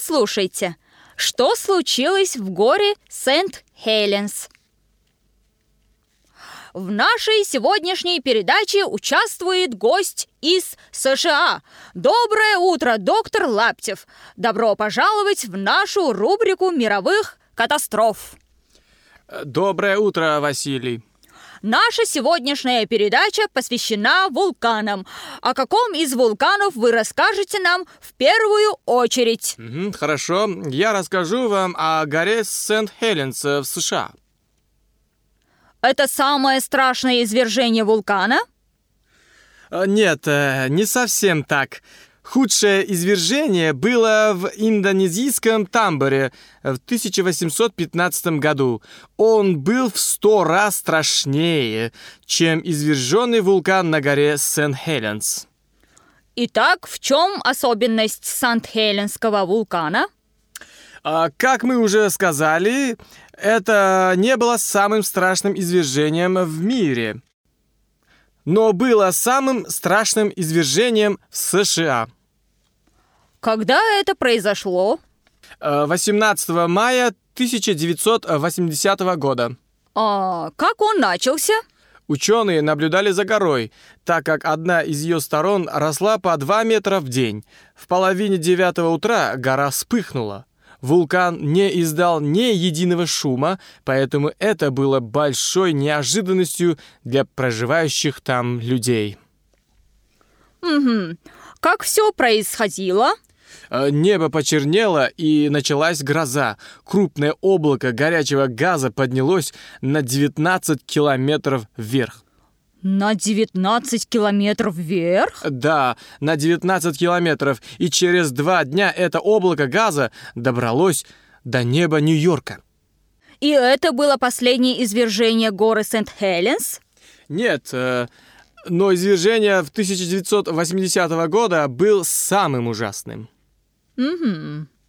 Послушайте, что случилось в горе Сент-Хеленс? В нашей сегодняшней передаче участвует гость из США. Доброе утро, доктор Лаптев. Добро пожаловать в нашу рубрику мировых катастроф. Доброе утро, Василий. Наша сегодняшняя передача посвящена вулканам. О каком из вулканов вы расскажете нам в первую очередь? Хорошо, я расскажу вам о горе Сент-Хеленс в США. Это самое страшное извержение вулкана? Нет, не совсем так. Худшее извержение было в индонезийском Тамборе в 1815 году. Он был в 100 раз страшнее, чем изверженный вулкан на горе Сент-Хеленс. Итак, в чем особенность Сент-Хеленского вулкана? Как мы уже сказали, это не было самым страшным извержением в мире, но было самым страшным извержением в США. Когда это произошло? 18 мая 1980 года. Как он начался? Ученые наблюдали за горой, так как одна из ее сторон росла по 2 метра в день. В половине 9 утра гора вспыхнула. Вулкан не издал ни единого шума, поэтому это было большой неожиданностью для проживающих там людей. Как все происходило? Небо почернело, и началась гроза. Крупное облако горячего газа поднялось на 19 километров вверх. На 19 километров вверх? Да, на 19 километров. И через 2 дня это облако газа добралось до неба Нью-Йорка. И это было последнее извержение горы Сент-Хеленс? Нет, но извержение в 1980 года был самым ужасным.